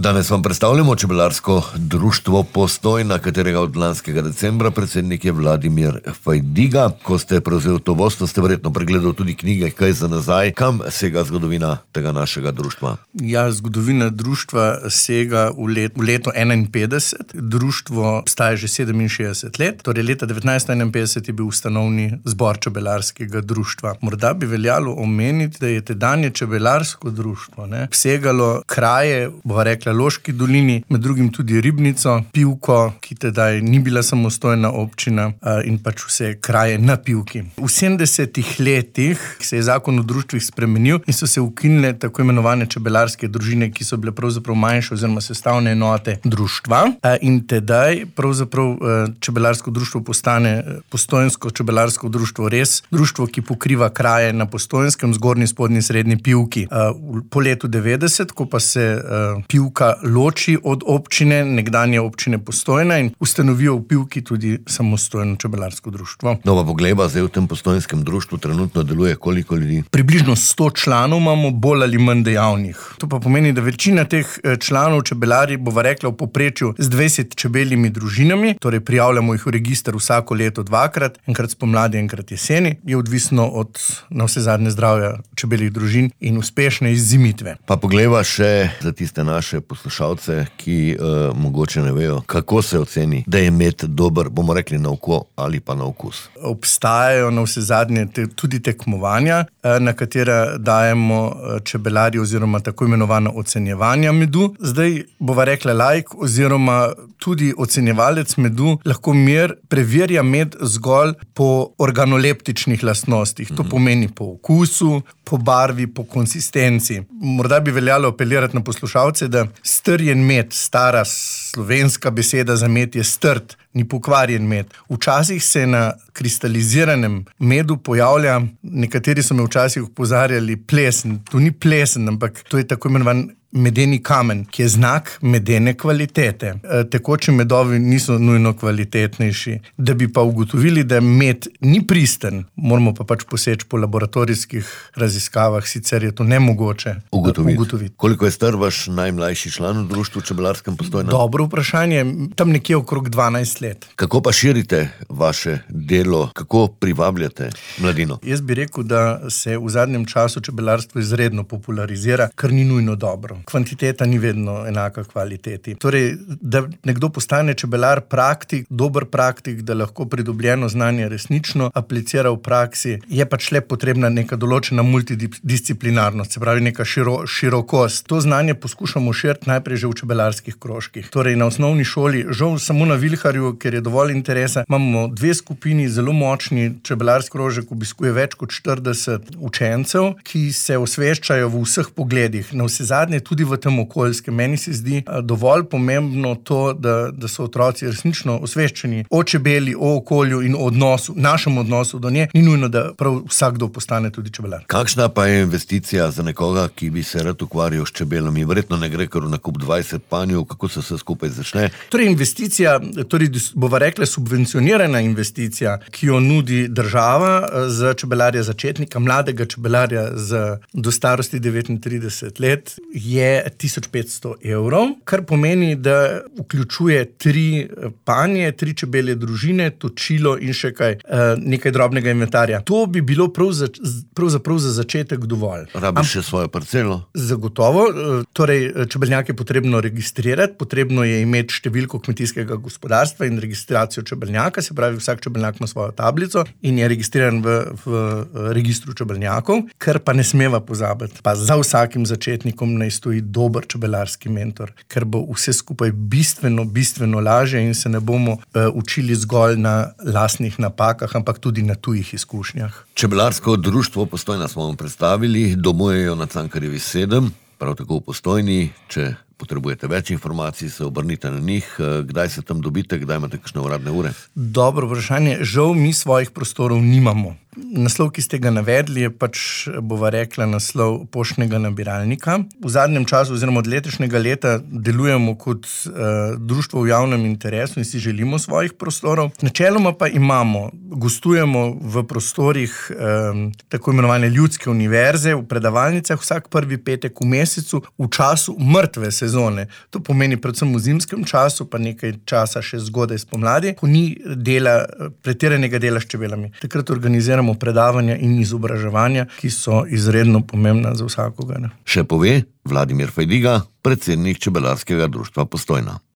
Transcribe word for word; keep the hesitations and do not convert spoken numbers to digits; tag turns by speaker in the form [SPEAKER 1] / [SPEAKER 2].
[SPEAKER 1] Danes vam predstavljamo Čebelarsko društvo Postojna, katerega od lanskega decembra predsednik je Vladimir Fajdiga. Ko ste prevzel to vodstvo, ste verjetno pregledali tudi knjige Kaj za nazaj. Kam sega zgodovina tega našega društva?
[SPEAKER 2] Ja, zgodovina društva sega v, let, v leto enainpetdeset. Društvo obstaja že sedeminšestdeset let, torej leta devetnajststo enainpetdeset je bil ustanovni zbor Čebelarskega društva. Morda bi veljalo omeniti, da je tedanje Čebelarsko društvo ne, segalo kraje, bova rekla, Loški dolini, med drugim tudi Ribnico, Pivko, ki tedaj ni bila samostojna občina, in pač vse kraje na Pivki. V sedemdesetih letih se je zakon o društvih spremenil in so se ukinile tako imenovane čebelarske družine, ki so bile pravzaprav manjše oziroma sestavne enote društva. In tedaj pravzaprav Čebelarsko društvo postane Postojnsko čebelarsko društvo, res društvo, ki pokriva kraje na Postojnskem, zgornji, spodnji, srednji Pivki. Po letu devetdeset, ko pa se Pivka loči od občine, nekdanje občine Postojna, in ustanovijo v Pivki tudi samostojno čebelarsko društvo.
[SPEAKER 1] Nova Pogleba, zdaj v tem Postojnskem društvu trenutno deluje koliko ljudi?
[SPEAKER 2] Približno sto članov imamo, bolj ali manj dejavnih. To pa pomeni, da večina teh članov čebelari, bova rekla, v povprečju z dvajset čebeljimi družinami, torej prijavljamo jih v register vsako leto dvakrat, enkrat spomladi, enkrat jeseni, je odvisno od navsezadnje zdravja čebeljih družin in uspešne izzimitve.
[SPEAKER 1] Pa Pogleba še za tiste naše poslušalce, ki uh, mogoče ne vejo, kako se oceni, da je med dober, bomo rekli, na oko ali pa na okus.
[SPEAKER 2] Obstajajo navsezadnje te, tudi tekmovanja, na katera dajemo čebelarji oziroma tako imenovana ocenjevanja medu. Zdaj bova rekla laik oziroma tudi ocenjevalec medu lahko mer preverja med zgolj po organoleptičnih lastnostih. To pomeni po okusu, po barvi, po konsistenci. Morda bi veljalo apelirati na poslušalce, da strjen med, stara slovenska beseda za med je strt, ni pokvarjen med. Včasih se na kristaliziranem medu pojavlja, nekateri so me včasih opozarjali, plesen. To ni plesen, ampak to je tako imenovan medeni kamen, ki je znak medene kvalitete. E, tekoči medovi niso nujno kvalitetnejši. Da bi pa ugotovili, da med ni pristen, moramo pa pač poseči po laboratorijskih raziskavah, sicer je to nemogoče ugotoviti. ugotoviti.
[SPEAKER 1] Koliko je star vaš najmlajši član v društvu Čebelarskem Postojna?
[SPEAKER 2] Dobro vprašanje, tam nekje okrog dvanajst let.
[SPEAKER 1] Kako pa širite vaše delo, kako privabljate mladino?
[SPEAKER 2] Jaz bi rekel, da se v zadnjem času čebelarstvo izredno popularizira, kar ni nujno dobro. Kvantiteta ni vedno enaka kvaliteti. Torej, da nekdo postane čebelar praktik, dober praktik, da lahko pridobljeno znanje resnično aplicira v praksi, je pač le potrebna neka določena multidisciplinarnost, se pravi neka širo, širokost. To znanje poskušamo širiti najprej že v čebelarskih krožkih. Torej, na osnovni šoli, žal samo na Vilharju, ker je dovolj interesa, imamo dve skupini, zelo močni čebelarski krožek, obiskuje več kot štirideset učencev, ki se osveščajo v vseh pogledih. Na vsezadnje tudi v tem okoljskem. Meni se zdi dovolj pomembno to, da, da so otroci resnično osveščeni o čebeli, o okolju in o odnosu, našem odnosu do nje. Ni nujno, da prav vsakdo postane tudi čebelar.
[SPEAKER 1] Kakšna pa je investicija za nekoga, ki bi se rad ukvarjal s čebelami? Verjetno ne gre kar v nakup dvajset panjev, kako se vse skupaj začne?
[SPEAKER 2] Torej investicija, torej bova rekla subvencionirana investicija, ki jo nudi država za čebelarja začetnika, mladega čebelarja z, do starosti devetintrideset let, je tisoč petsto evrov, kar pomeni, da vključuje tri panje, tri čebelje družine, točilo in še kaj, nekaj drobnega inventarja. To bi bilo prav za, pravzaprav za začetek dovolj.
[SPEAKER 1] Rabiš še svojo parcelo?
[SPEAKER 2] Zagotovo. Torej, čebeljak je potrebno registrirati, potrebno je imeti številko kmetijskega gospodarstva in registracijo čebeljaka, se pravi, vsak čebeljak ima svojo tablico in je registriran v, v registru čebeljakov, kar pa ne smeva pozabiti. Pa za vsakim začetnikom naj stoji dober čebelarski mentor, ker bo vse skupaj bistveno, bistveno lažje in se ne bomo uh, učili zgolj na lastnih napakah, ampak tudi na tujih izkušnjah.
[SPEAKER 1] Čebelarsko društvo Postojna smo vam predstavili, domujejo na Cankarjevi sedem, prav tako v Postojni. Če potrebujete več informacij, se obrnite na njih. Kdaj se tam dobite, kdaj imate kakšne uradne ure?
[SPEAKER 2] Dobro vprašanje. Žal mi svojih prostorov nimamo. Naslov, ki ste ga navedli, je pač, bova rekla, naslov poštnega nabiralnika. V zadnjem času oziroma od letošnjega leta delujemo kot uh, društvo v javnem interesu in si želimo svojih prostorov. Načeloma pa imamo, gostujemo v prostorih um, tako imenovane ljudske univerze, v predavalnicah vsak prvi petek v mesecu, v času mrtve sezone. To pomeni predvsem v zimskem času, pa nekaj časa še zgodaj spomladi, ko ni dela, pretiranega dela s čebelami. Takrat organiziramo predavanja in izobraževanja, ki so izredno pomembna za vsakoga.
[SPEAKER 1] Še pove Vladimir Fajdiga, predsednik Čebelarskega društva Postojna.